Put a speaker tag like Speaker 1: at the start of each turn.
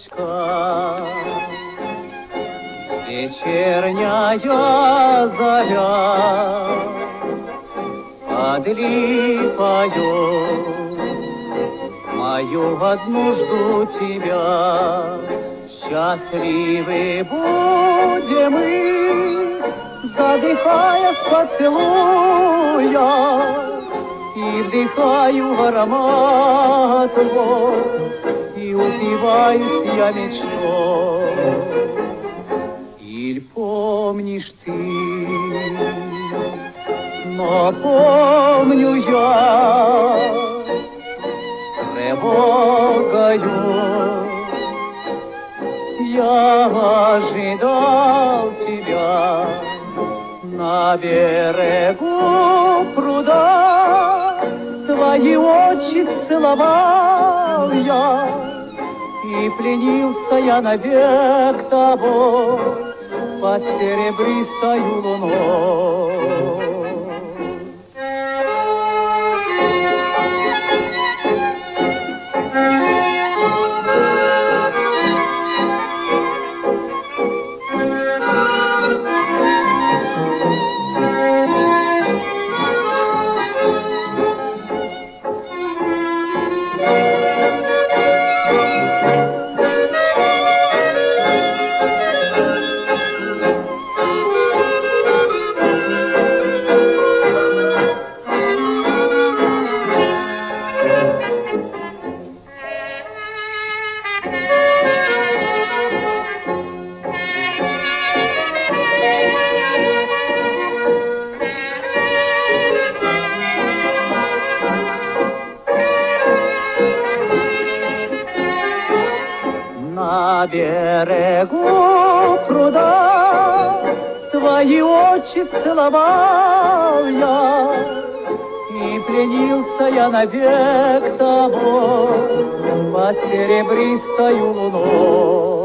Speaker 1: облачка. Вечерняя заря под липою, мою одну жду тебя. Счастливы будем мы, задыхаясь поцелуя, и вдыхаю аромат твой, и упиваюсь я мечтой. Иль помнишь ты, но помню я с тревогою. Я ожидал тебя на берегу пруда, твои очи целовал я, и пленился я навек тобой под серебристою луной. На берегу пруда твои очи целовал я, и пленился я навек тобой под серебристою луной.